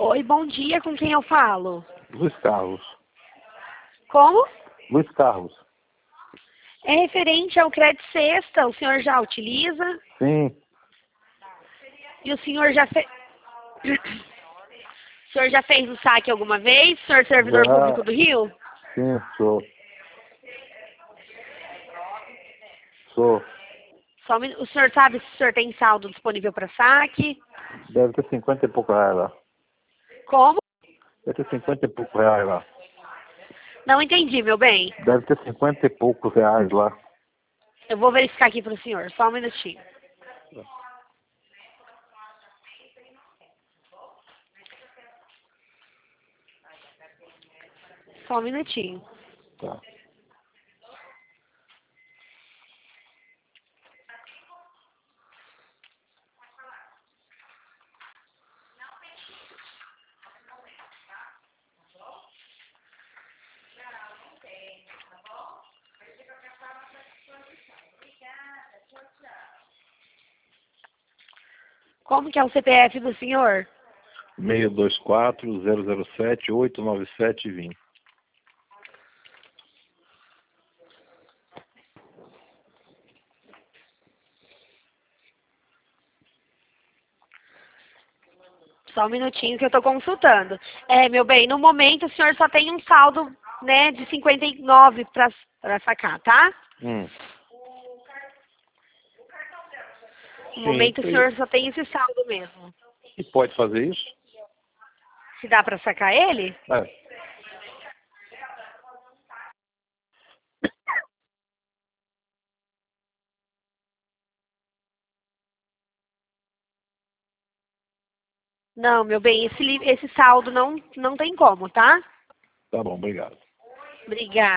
Oi, bom dia, com quem eu falo? Luiz Carlos. Como? Luiz Carlos. É referente ao crédito sexta, o senhor já utiliza? Sim, E o senhor já fez... O senhor já fez o saque alguma vez? O senhor é servidor já, público do Rio? sim, sou. Sou. Só um o senhor sabe se o senhor tem saldo disponível para saque? Deve ter 50 e pouco reais lá. Como? Deve ter 50 e pouco reais lá. Não entendi, meu bem. Deve ter 50 e poucos reais lá. Eu vou verificar aqui para o senhor, só um minutinho. Só um minutinho. Tá. Como que é o CPF do senhor? 624-007-897-20. Só um minutinho que eu estou consultando. É, meu bem, no momento o senhor só tem um saldo, né, de 59 para sacar, tá? No momento o senhor só tem esse saldo mesmo. E pode fazer isso? Se dá para sacar ele? É. Não, meu bem, esse saldo não tem como, tá? Tá bom, obrigado. Obrigada.